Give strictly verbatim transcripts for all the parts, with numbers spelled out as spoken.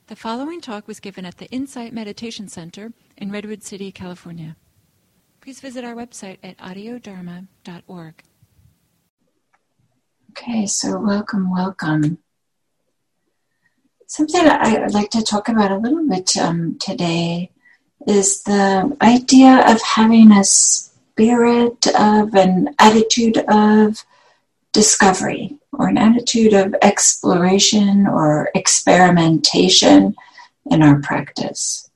The following talk was given at the Insight Meditation Center in Redwood City, California. Please visit our website at audio dharma dot org. Okay, so welcome, welcome. Something I'd like to talk about a little bit um, today is the idea of having a spirit of an attitude of discovery, or an attitude of exploration or experimentation in our practice.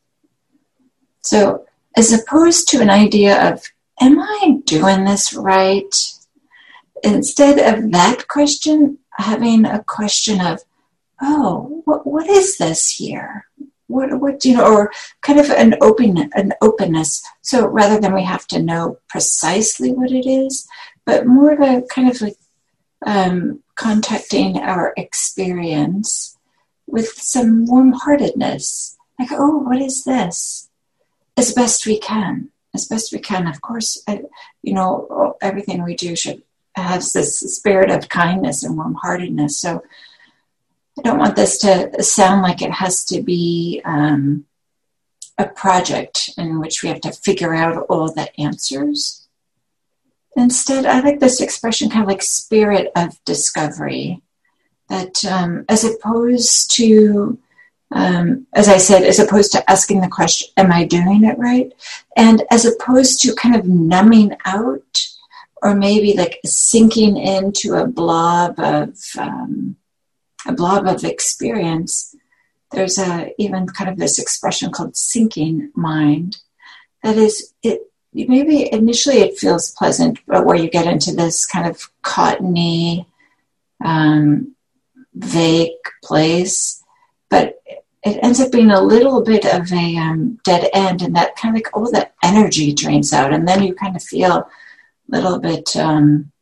So, as opposed to an idea of, am I doing this right? Instead of that question, having a question of, oh, what, what is this here? What, what, you know, or kind of an open, an openness. So rather than we have to know precisely what it is, but more of a kind of like um, contacting our experience with some warm-heartedness. Like, oh, what is this? As best we can. As best we can. Of course, I, you know, everything we do should have this spirit of kindness and warm-heartedness. So I don't want this to sound like it has to be um, a project in which we have to figure out all the answers. Instead, I like this expression, kind of like spirit of discovery, that um, as opposed to, um, as I said, as opposed to asking the question, am I doing it right? And as opposed to kind of numbing out, or maybe like sinking into a blob of um, a blob of experience, there's a even kind of this expression called sinking mind. That is, it maybe initially it feels pleasant, but where you get into this kind of cottony, um, vague place, but it ends up being a little bit of a um, dead end, and that kind of like all that energy drains out, and then you kind of feel a little bit, um,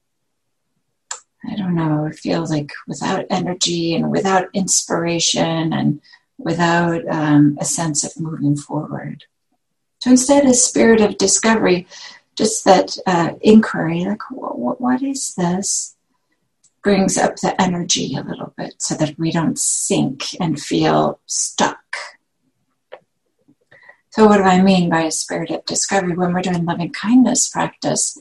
I don't know, it feels like without energy and without inspiration and without um, a sense of moving forward. So instead, a spirit of discovery, just that uh, inquiry, like, what, what is this, brings up the energy a little bit so that we don't sink and feel stuck. So what do I mean by a spirit of discovery? When we're doing loving kindness practice,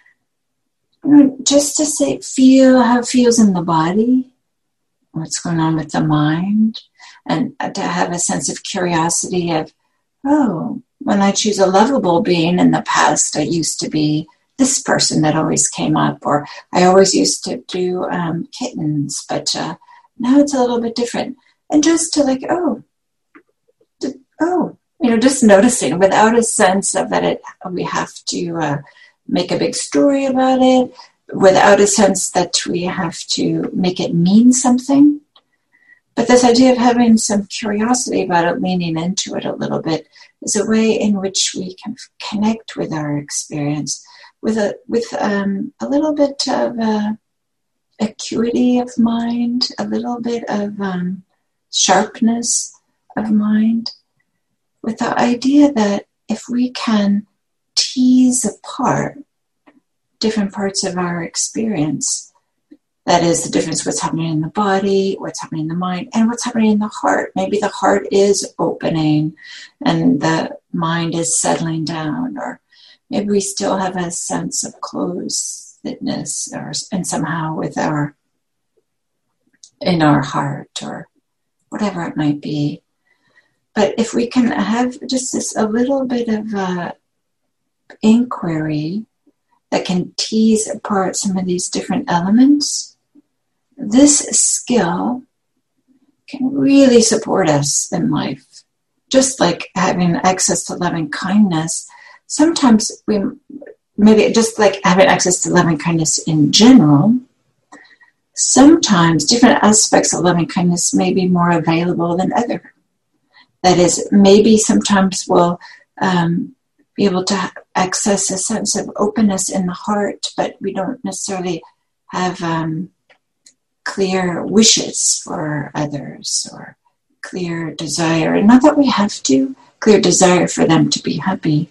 just to say, feel how it feels in the body, what's going on with the mind, and to have a sense of curiosity of, oh, when I choose a lovable being in the past, I used to be this person that always came up, or I always used to do um, kittens, but uh, now it's a little bit different. And just to like, oh, to, oh, you know, just noticing without a sense of that it, we have to uh, make a big story about it, without a sense that we have to make it mean something. But this idea of having some curiosity about it, leaning into it a little bit, is a way in which we can connect with our experience with a with um, a little bit of uh, acuity of mind, a little bit of um, sharpness of mind, with the idea that if we can tease apart different parts of our experience, that is the difference what's happening in the body, what's happening in the mind, and what's happening in the heart. Maybe the heart is opening and the mind is settling down, or maybe we still have a sense of closedness, or and somehow with our in our heart, or whatever it might be. But if we can have just this a little bit of uh, inquiry that can tease apart some of these different elements, this skill can really support us in life. Just like having access to loving kindness, sometimes we, maybe just like having access to loving kindness in general, sometimes different aspects of loving kindness may be more available than other. That is, maybe sometimes we'll um, be able to access a sense of openness in the heart, but we don't necessarily have um, clear wishes for others or clear desire. And not that we have to, clear desire for them to be happy.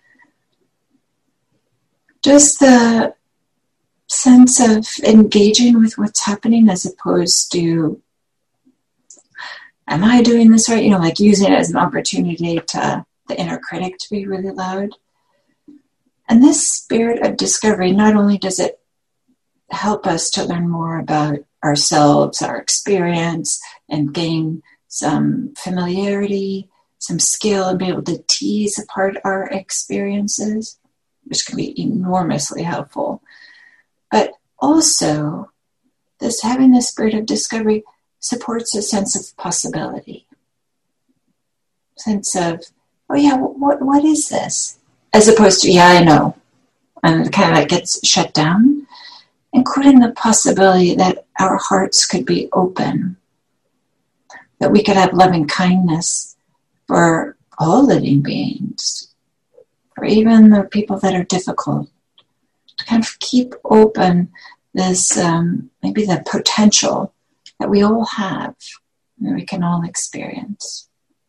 Just the sense of engaging with what's happening as opposed to am I doing this right? You know, like using it as an opportunity to the inner critic to be really loud. And this spirit of discovery, not only does it help us to learn more about ourselves, our experience, and gain some familiarity, some skill, and be able to tease apart our experiences, which can be enormously helpful. But also, this having the spirit of discovery supports a sense of possibility. Sense of, oh yeah, what what is this? As opposed to, yeah, I know. And it kind of like gets shut down, including the possibility that our hearts could be open, that we could have loving kindness for all living beings, or even the people that are difficult, to kind of keep open this, um, maybe the potential that we all have, that we can all experience.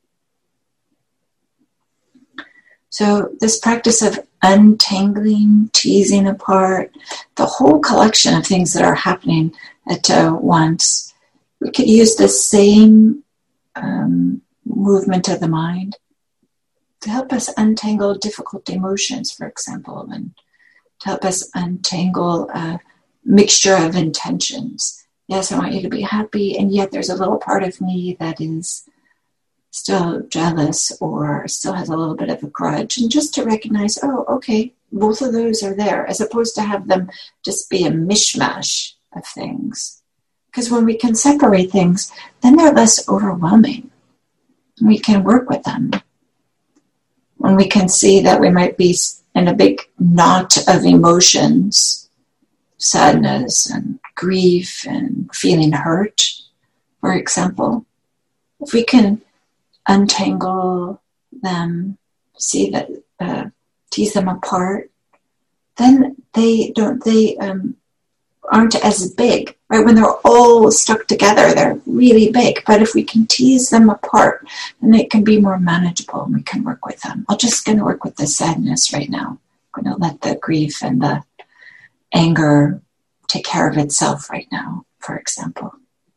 So this practice of untangling, teasing apart, the whole collection of things that are happening at uh, once, we could use the same um, movement of the mind to help us untangle difficult emotions, for example, and to help us untangle a mixture of intentions. Yes, I want you to be happy, and yet there's a little part of me that is still jealous or still has a little bit of a grudge. And just to recognize, oh, okay, both of those are there, as opposed to have them just be a mishmash of things. Because when we can separate things, then they're less overwhelming. We can work with them. When we can see that we might be in a big knot of emotions, sadness and grief and feeling hurt, for example, if we can untangle them, see that, uh, tease them apart, then they don't, they um, aren't as big, right? When they're all stuck together, they're really big. But if we can tease them apart, then it can be more manageable and we can work with them. I'm just going to work with the sadness right now. I'm going to let the grief and the anger take care of itself right now, for example.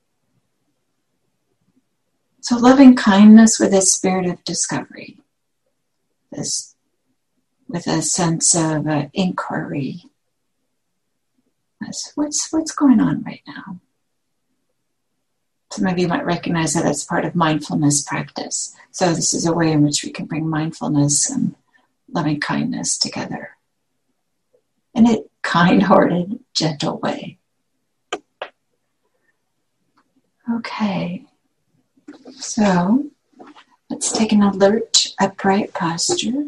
So loving kindness with a spirit of discovery, this, with a sense of uh, inquiry. That's, what's what's going on right now? Some of you might recognize that as part of mindfulness practice. So this is a way in which we can bring mindfulness and loving kindness together in a kind-hearted, gentle way. Okay. So, let's take an alert, upright posture.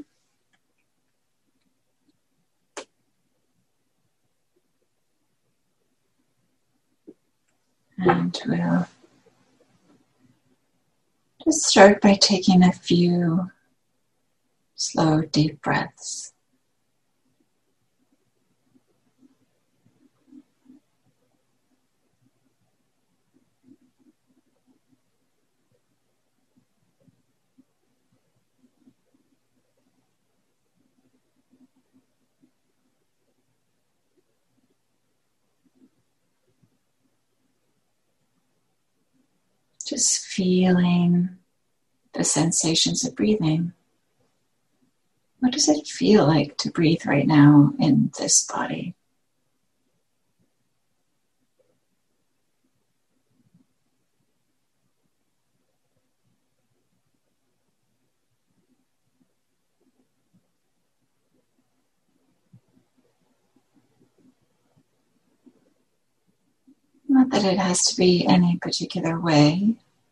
And we'll just start by taking a few slow, deep breaths. Just feeling the sensations of breathing. What does it feel like to breathe right now in this body? Not that it has to be any particular way,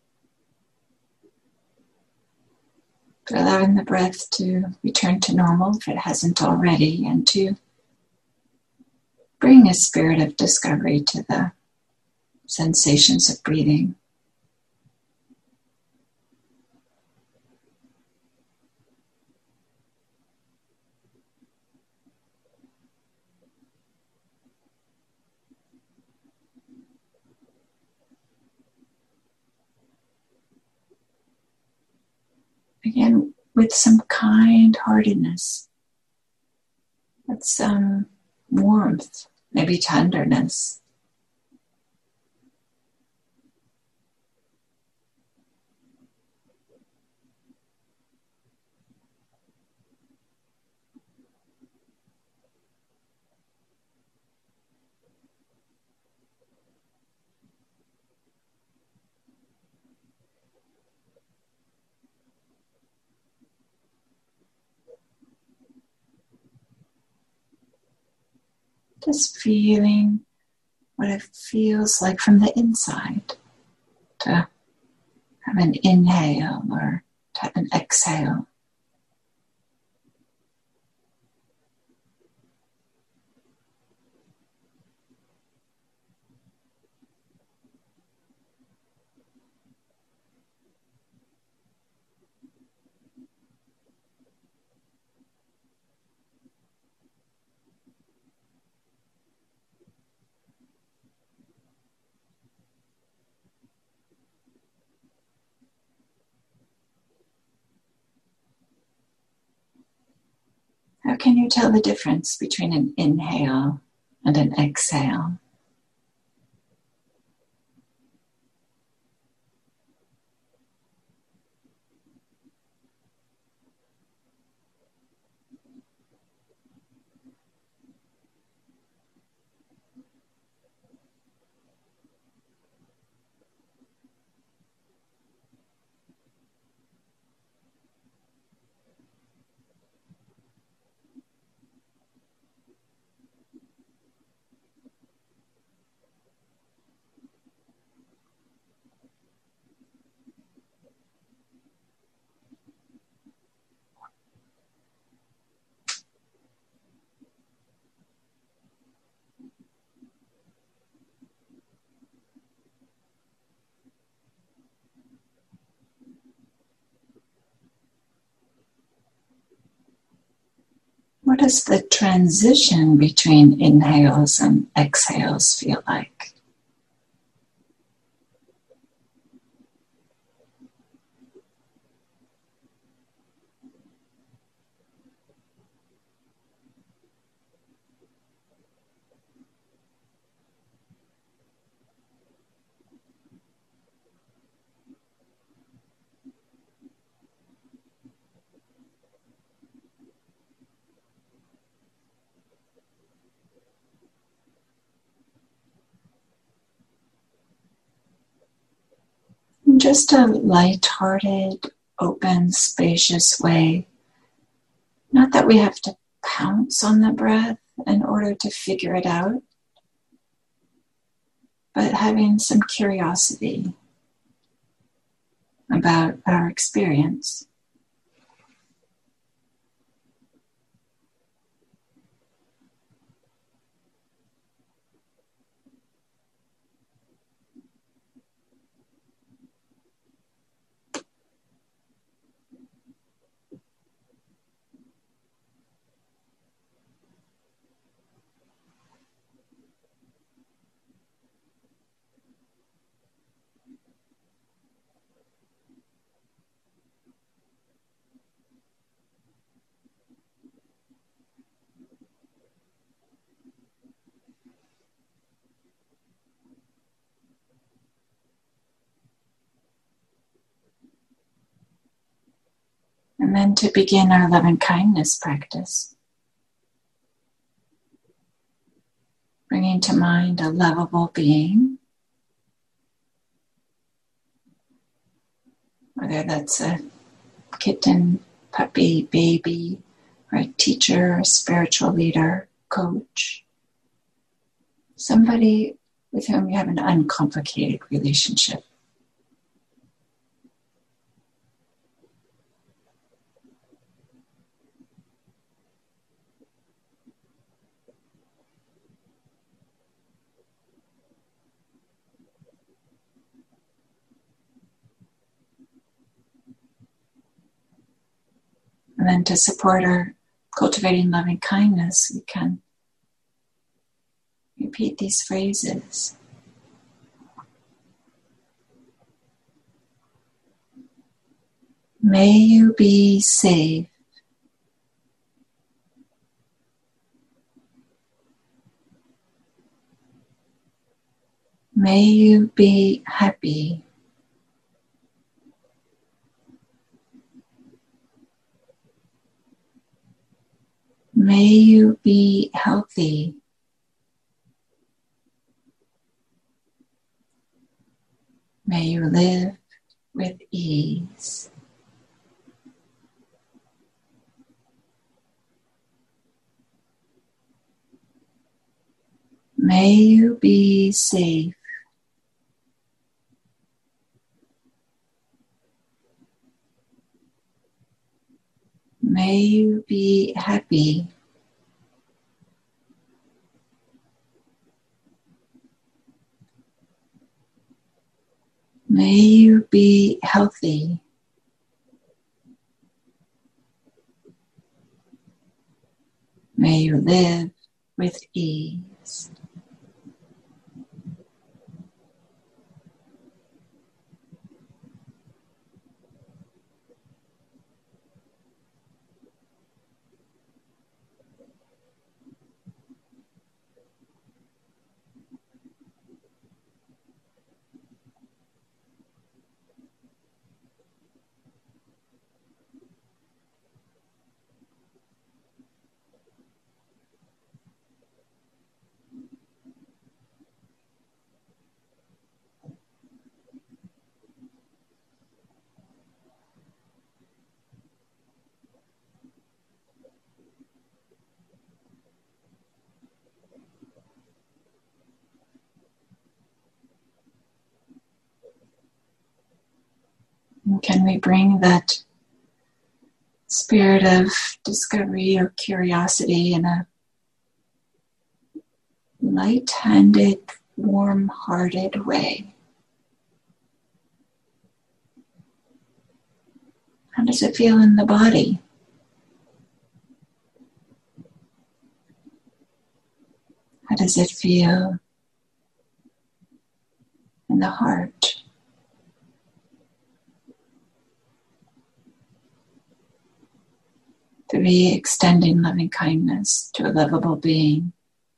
but allowing the breath to return to normal if it hasn't already, and to bring a spirit of discovery to the sensations of breathing. Again, with some kind-heartedness, with some warmth, maybe tenderness. Just feeling what it feels like from the inside to have an inhale or to have an exhale. How can you tell the difference between an inhale and an exhale? What does the transition between inhales and exhales feel like? In just a light-hearted, open, spacious way. Not that we have to pounce on the breath in order to figure it out, but having some curiosity about our experience. And then to begin our loving kindness practice, bringing to mind a lovable being, whether that's a kitten, puppy, baby, or a teacher, a spiritual leader, coach, somebody with whom you have an uncomplicated relationship. And then to support our cultivating loving kindness, we can repeat these phrases. May you be safe. May you be happy. May you be healthy. May you live with ease. May you be safe. May you be happy. May you be healthy. May you live with ease. And can we bring that spirit of discovery or curiosity in a light-handed, warm-hearted way? How does it feel in the body? How does it feel in the heart? To be extending loving kindness to a lovable being.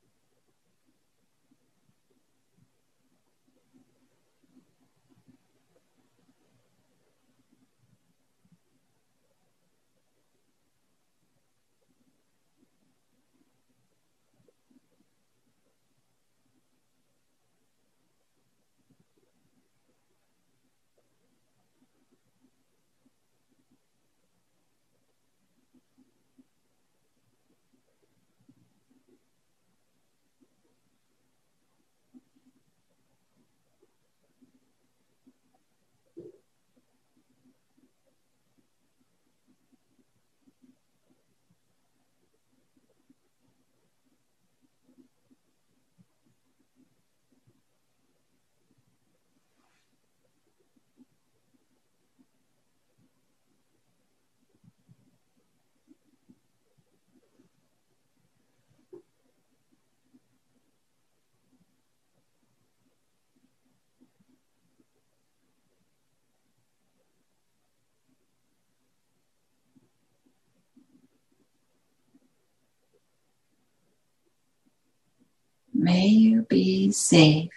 May you be safe.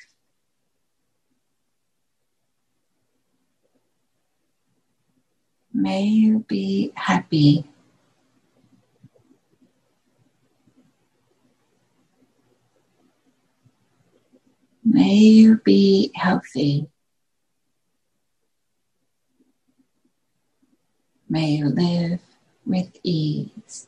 May you be happy. May you be healthy. May you live with ease.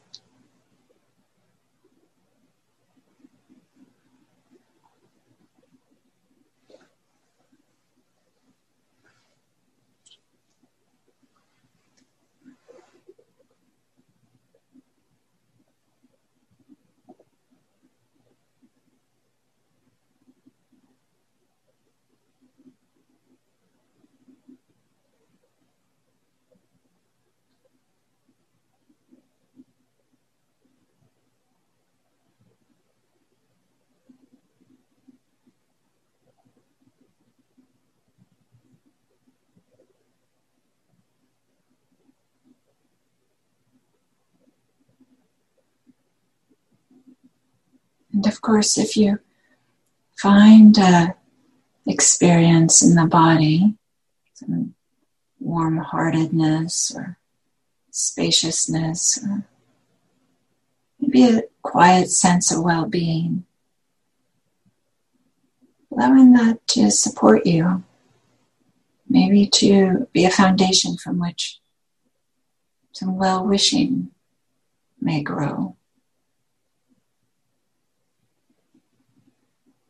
And of course, if you find a experience in the body, some warm-heartedness or spaciousness, or maybe a quiet sense of well-being, allowing that to support you, maybe to be a foundation from which some well-wishing may grow.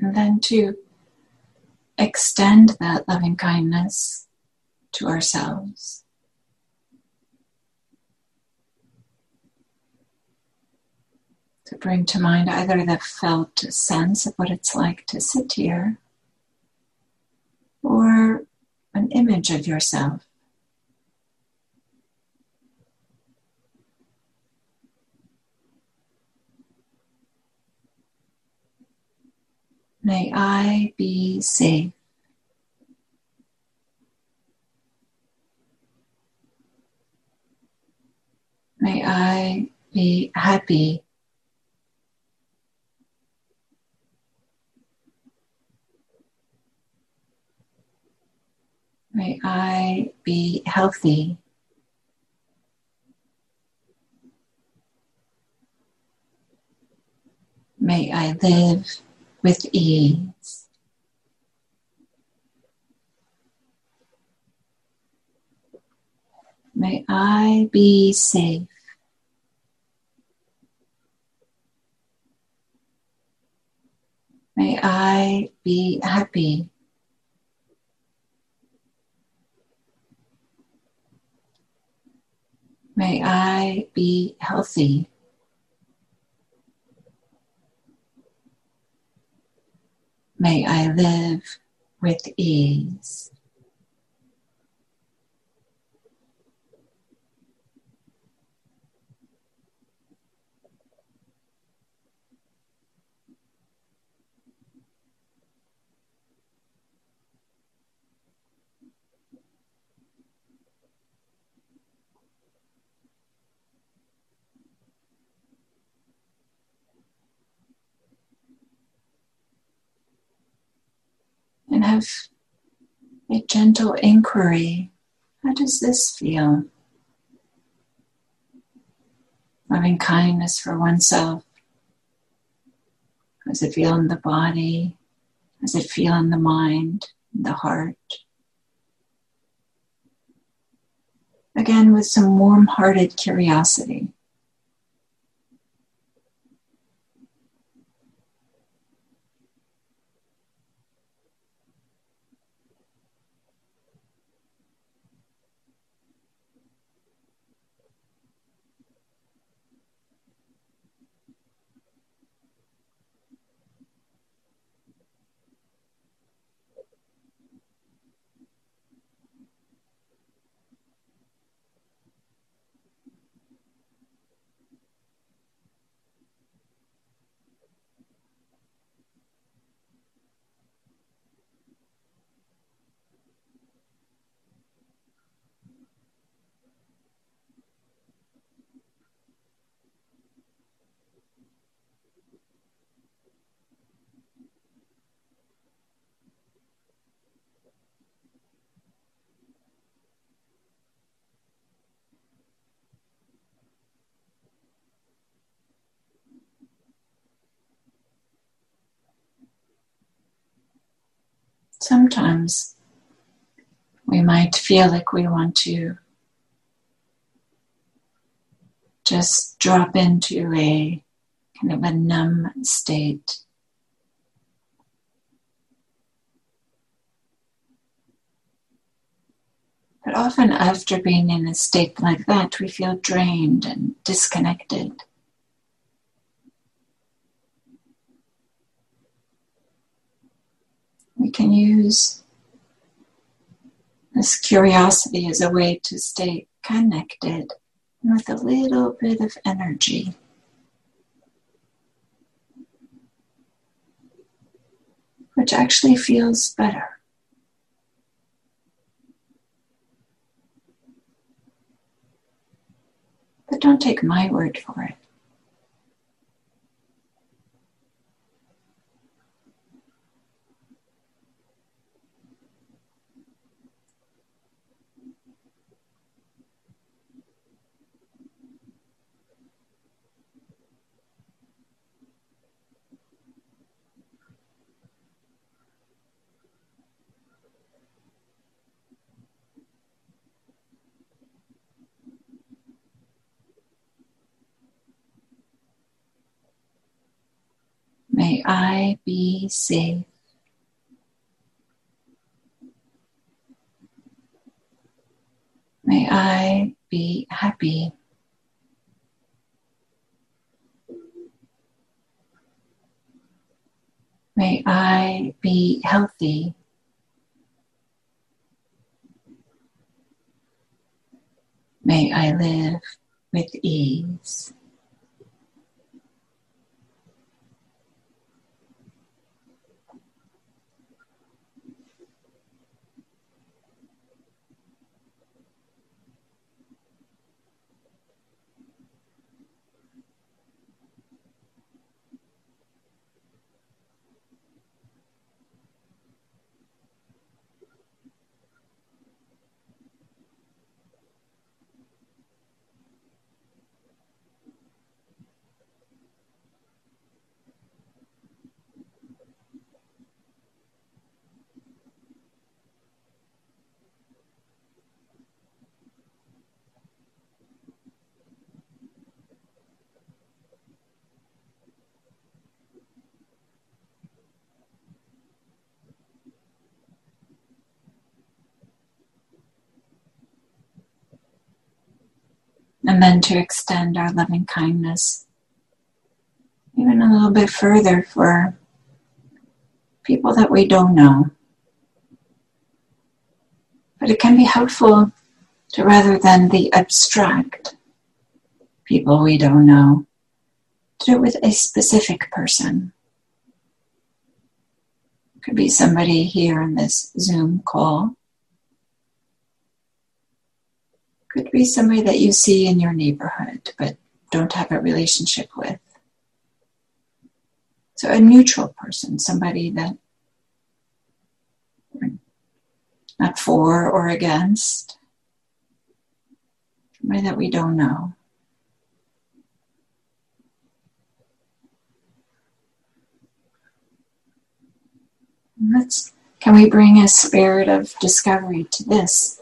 And then to extend that loving kindness to ourselves. To bring to mind either the felt sense of what it's like to sit here, or an image of yourself. May I be safe. May I be happy. May I be healthy. May I live with ease. May I be safe. May I be happy. May I be healthy. May I live with ease. And have a gentle inquiry. How does this feel? Loving kindness for oneself. How does it feel in the body? How does it feel in the mind, in the heart? Again, with some warm-hearted curiosity. Sometimes we might feel like we want to just drop into a kind of a numb state. But often after being in a state like that, we feel drained and disconnected. We can use this curiosity as a way to stay connected with a little bit of energy. Which actually feels better. But don't take my word for it. I be safe. May I be happy. May I be healthy. May I live with ease. And then to extend our loving kindness even a little bit further for people that we don't know. But it can be helpful to, rather than the abstract people we don't know, to do it with a specific person. It could be somebody here in this Zoom call. Could be somebody that you see in your neighborhood but don't have a relationship with. So a neutral person, somebody that we're not for or against, somebody that we don't know. Let's, can we bring a spirit of discovery to this?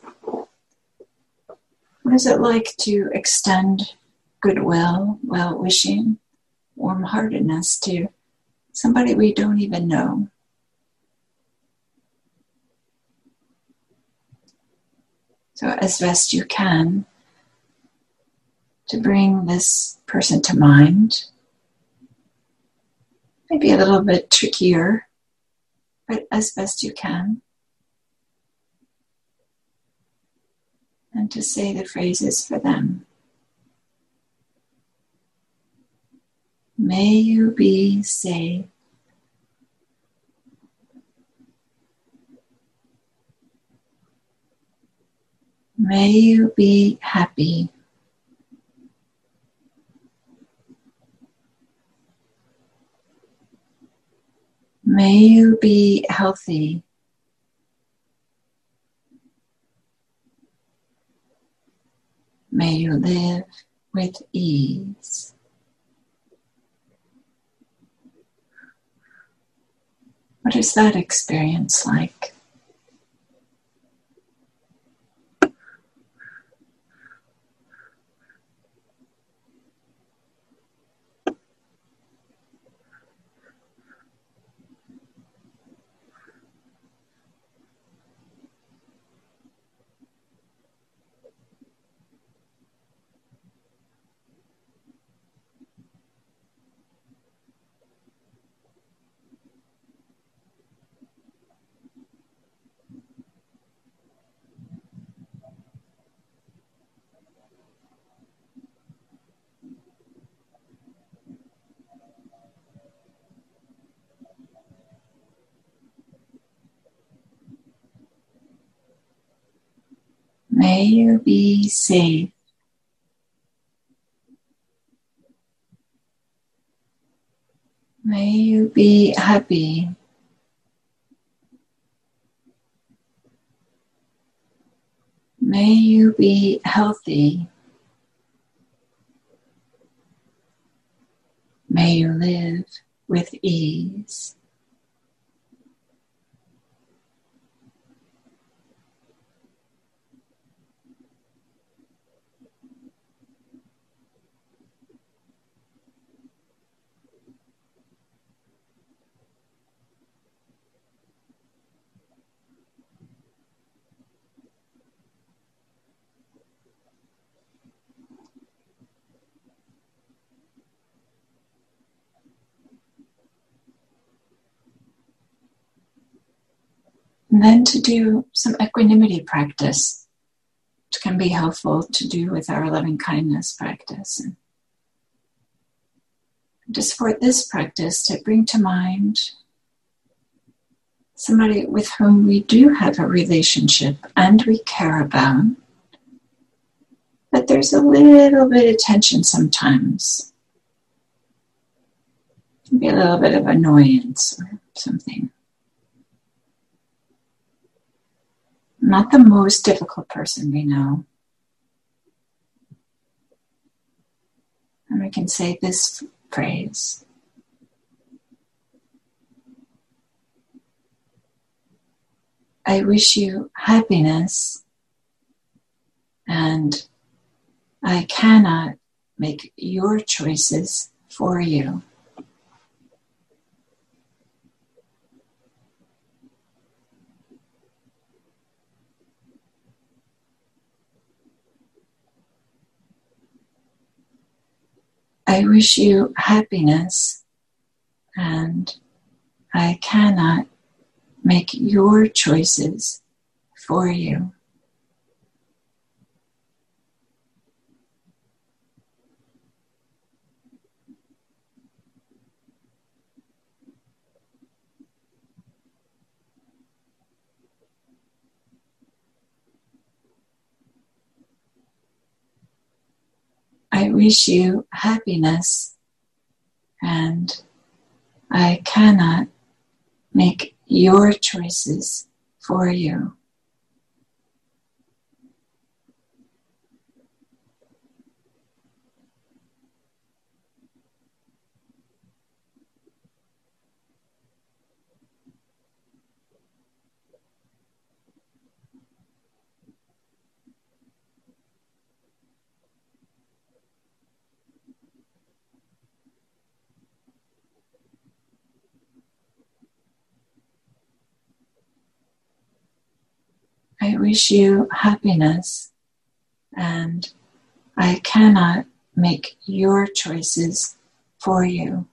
What is it like to extend goodwill, well-wishing, warm-heartedness to somebody we don't even know? So as best you can, to bring this person to mind. Maybe a little bit trickier, but as best you can. And to say the phrases for them. May you be safe. May you be happy. May you be healthy. May you live with ease. What is that experience like? May you be safe. May you be happy. May you be healthy. May you live with ease. And then to do some equanimity practice, which can be helpful to do with our loving kindness practice. And to support this practice, to bring to mind somebody with whom we do have a relationship and we care about, but there's a little bit of tension sometimes. Maybe a little bit of annoyance or something. Not the most difficult person we know. And we can say this phrase. I wish you happiness, and I cannot make your choices for you. I wish you happiness, and I cannot make your choices for you. I wish you happiness, and I cannot make your choices for you. I wish you happiness, and I cannot make your choices for you.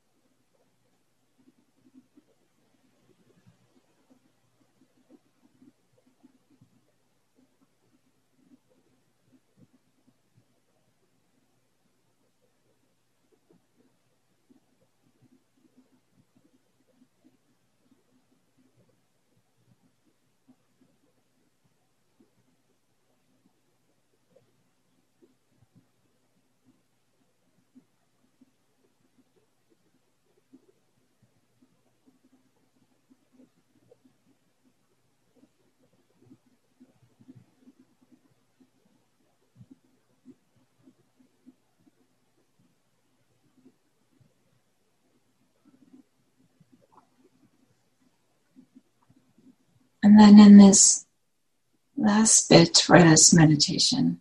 And then in this last bit for this meditation,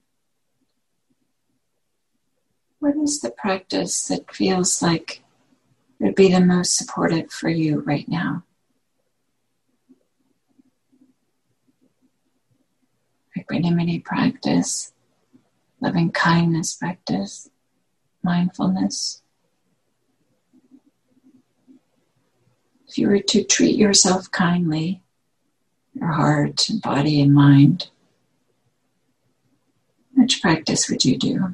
what is the practice that feels like would be the most supportive for you right now? Equanimity practice, loving kindness practice, mindfulness. If you were to treat yourself kindly, your heart and body and mind, which practice would you do?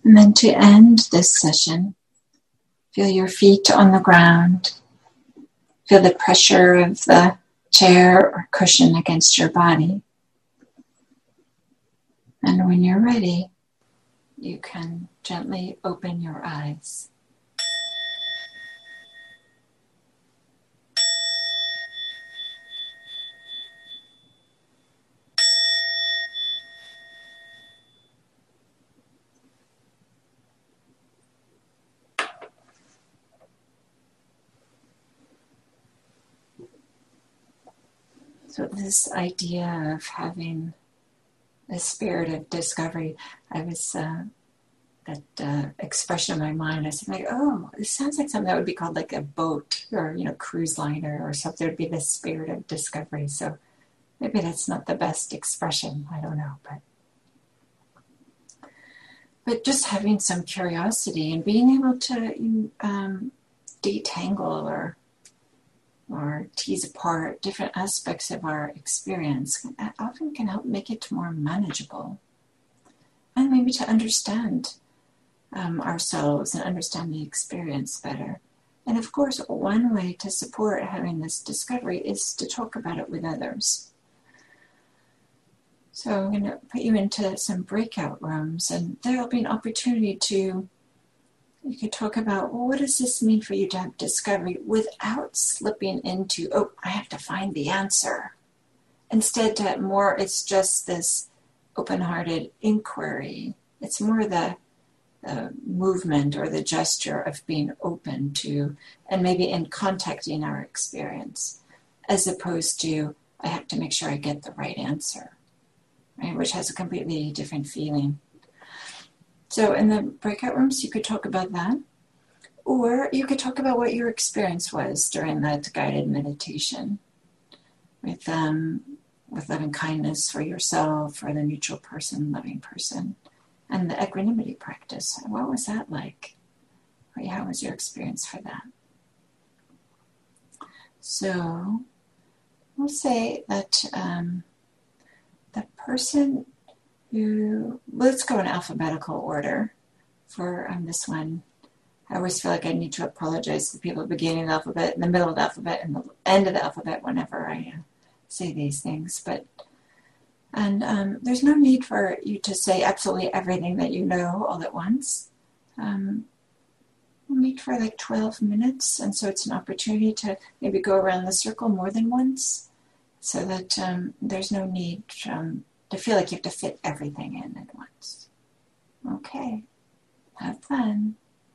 And then to end this session, feel your feet on the ground. Feel the pressure of the chair or cushion against your body. And when you're ready, you can gently open your eyes. So this idea of having a spirit of discovery, I was, uh, that uh, expression in my mind, I said, like, oh, it sounds like something that would be called like a boat or, you know, cruise liner or something. It would be the spirit of discovery. So maybe that's not the best expression. I don't know. But, but just having some curiosity and being able to um, detangle or or tease apart different aspects of our experience often can help make it more manageable. And maybe to understand um, ourselves and understand the experience better. And of course, one way to support having this discovery is to talk about it with others. So I'm going to put you into some breakout rooms, and there'll be an opportunity to You could talk about, well, what does this mean for you to have discovery without slipping into, oh, I have to find the answer. Instead, to more, it's just this open-hearted inquiry. It's more the, the movement or the gesture of being open to, and maybe in contacting our experience, as opposed to, I have to make sure I get the right answer, right? Which has a completely different feeling. So in the breakout rooms, you could talk about that. Or you could talk about what your experience was during that guided meditation with, um, with loving kindness for yourself or the neutral person, loving person, and the equanimity practice. What was that like? Or how was your experience for that? So we'll say that um, the person You, let's go in alphabetical order for um, this one. I always feel like I need to apologize to people at the beginning of the alphabet, in the middle of the alphabet, and the end of the alphabet whenever I uh, say these things. But and um, there's no need for you to say absolutely everything that you know all at once. Um, we'll meet for like twelve minutes, and so it's an opportunity to maybe go around the circle more than once, so that um, there's no need um, to feel like you have to fit everything in at once. Okay, have fun.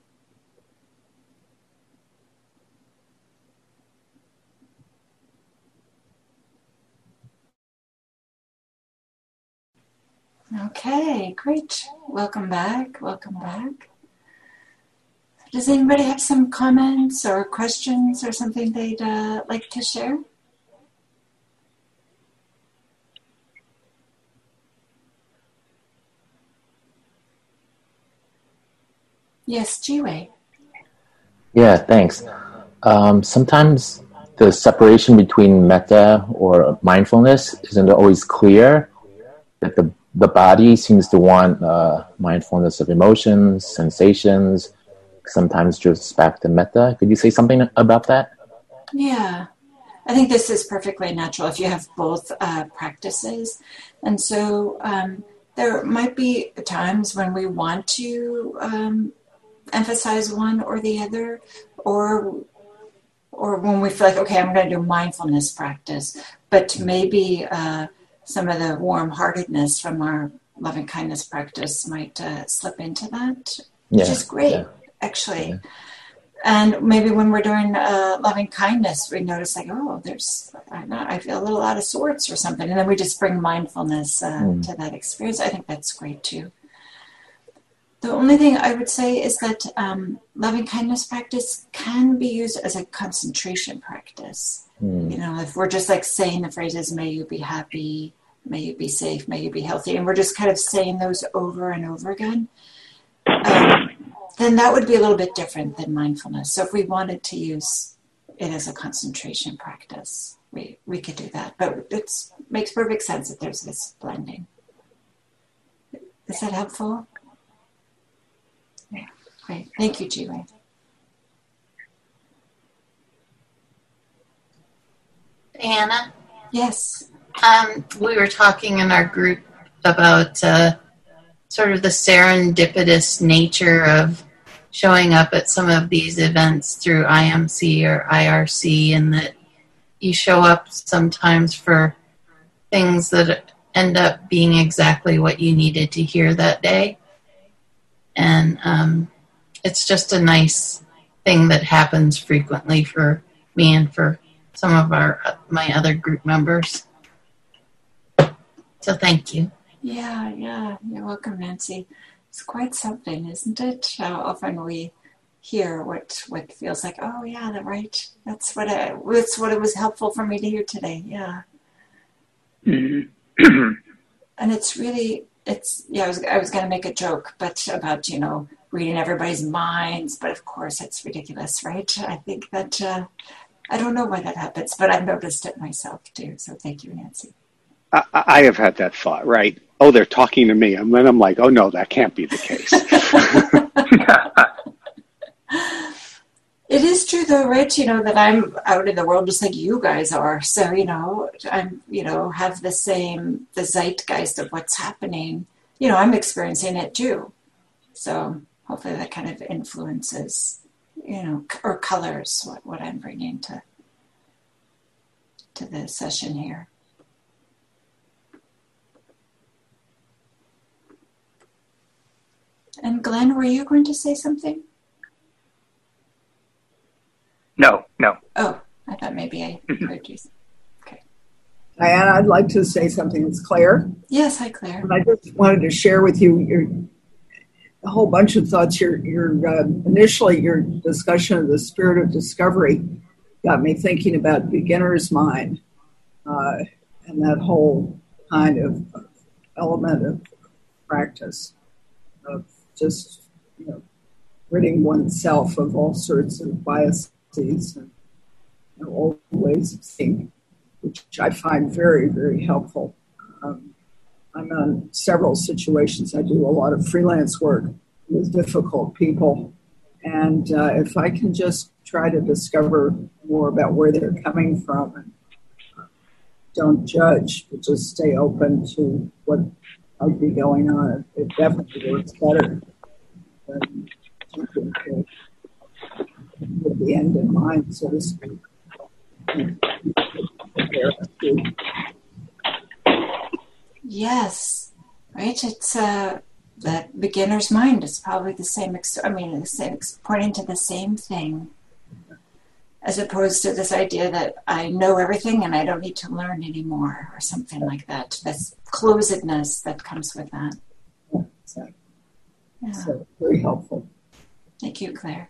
Okay, great. Welcome back, welcome back. Does anybody have some comments or questions or something they'd uh, like to share? Yes, Jiwei. Yeah, thanks. Um, sometimes the separation between metta or mindfulness isn't always clear. That the the body seems to want uh, mindfulness of emotions, sensations. Sometimes drifts back to metta. Could you say something about that? Yeah, I think this is perfectly natural if you have both uh, practices. And so um, there might be times when we want to um, emphasize one or the other, or or when we feel like, okay, I'm going to do mindfulness practice, but maybe uh, some of the warm-heartedness from our loving kindness practice might uh, slip into that, which Yeah, is great, yeah, actually. yeah. And maybe when we're doing uh, loving kindness, we notice like, oh, there's, I, know, I feel a little out of sorts or something. And then we just bring mindfulness uh, Mm. to that experience. I think that's great too. The only thing I would say is that um, loving kindness practice can be used as a concentration practice. Mm. You know, if we're just like saying the phrases, may you be happy, may you be safe, may you be healthy, and we're just kind of saying those over and over again, um, then that would be a little bit different than mindfulness. So if we wanted to use it as a concentration practice, we, we could do that. But it makes perfect sense that there's this blending. Is that helpful? Great. Thank you, Ji-Wei. Diana? Yes. Um, we were talking in our group about uh, sort of the serendipitous nature of showing up at some of these events through I M C or I R C, and that you show up sometimes for things that end up being exactly what you needed to hear that day. And um, it's just a nice thing that happens frequently for me and for some of our my other group members. So thank you. Yeah, yeah. You're welcome, Nancy. It's quite something, isn't it? How often we hear what what feels like, oh yeah, that right. That's what I, that's what it was helpful for me to hear today. Yeah. Mm-hmm. And it's really, it's yeah. I was I was going to make a joke, but about you know reading everybody's minds, but of course it's ridiculous, right? I think that uh, I don't know why that happens, but I've noticed it myself too. So thank you, Nancy. I, I have had that thought, right? Oh, they're talking to me. And then I'm like, oh, no, that can't be the case. It is true, though, right? You know, that I'm out in the world just like you guys are. So, you know, I'm, you know, have the same, the zeitgeist of what's happening. You know, I'm experiencing it too. So hopefully that kind of influences, you know, or colors what, what I'm bringing to, to the session here. And Glenn, were you going to say something? No, no. Oh, I thought maybe I heard you. Okay. Diana, I'd like to say something. It's Claire. Yes, hi, Claire. And I just wanted to share with you your, a whole bunch of thoughts. Your, your uh, initially, your discussion of the spirit of discovery got me thinking about beginner's mind uh, and that whole kind of element of practice of just, you know, ridding oneself of all sorts of biases and, you know, old ways of thinking, which I find very, very helpful. Um, I'm in several situations. I do a lot of freelance work with difficult people. And uh, if I can just try to discover more about where they're coming from and uh, don't judge, but just stay open to what might be going on, it definitely works better than something to, with the end in mind, so to speak. Yes, right. It's uh, that beginner's mind is probably the same. Ex- I mean, the same, pointing to the same thing, as opposed to this idea that I know everything and I don't need to learn anymore, or something like that. This closedness that comes with that. Yeah, exactly. Yeah. So very helpful. Thank you, Claire.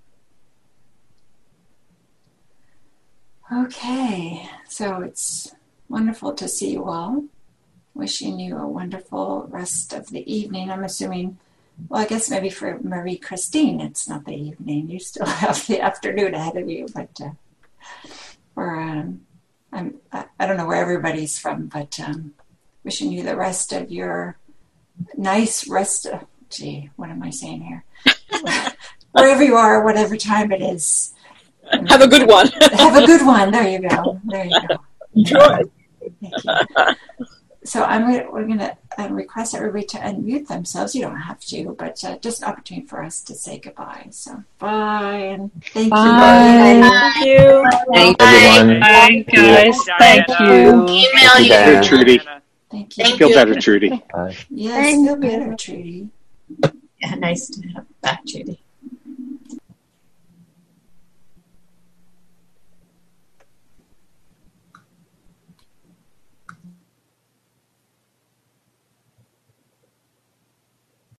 Okay, so it's wonderful to see you all. Wishing you a wonderful rest of the evening. I'm assuming, well, I guess maybe for Marie Christine, it's not the evening. You still have the afternoon ahead of you, but uh, for um, I'm I, I don't know where everybody's from, but um, wishing you the rest of your nice rest. Of, gee, what am I saying here? Wherever you are, whatever time it is. Have a good one. Have a good one. There you go. There you go. Enjoy. Thank you. So I'm gonna, we're going to uh, request everybody to unmute themselves. You don't have to, but uh, just an opportunity for us to say goodbye. So bye and thank Bye. you. Thank you. Thank everyone. Bye, guys. Thank you. Email Thank you, you. Diana. Trudy. Thank you. Thank Feel you. better, Trudy. Bye. Yes, Thank feel you. better, Trudy. Yeah, nice to have back, Judy.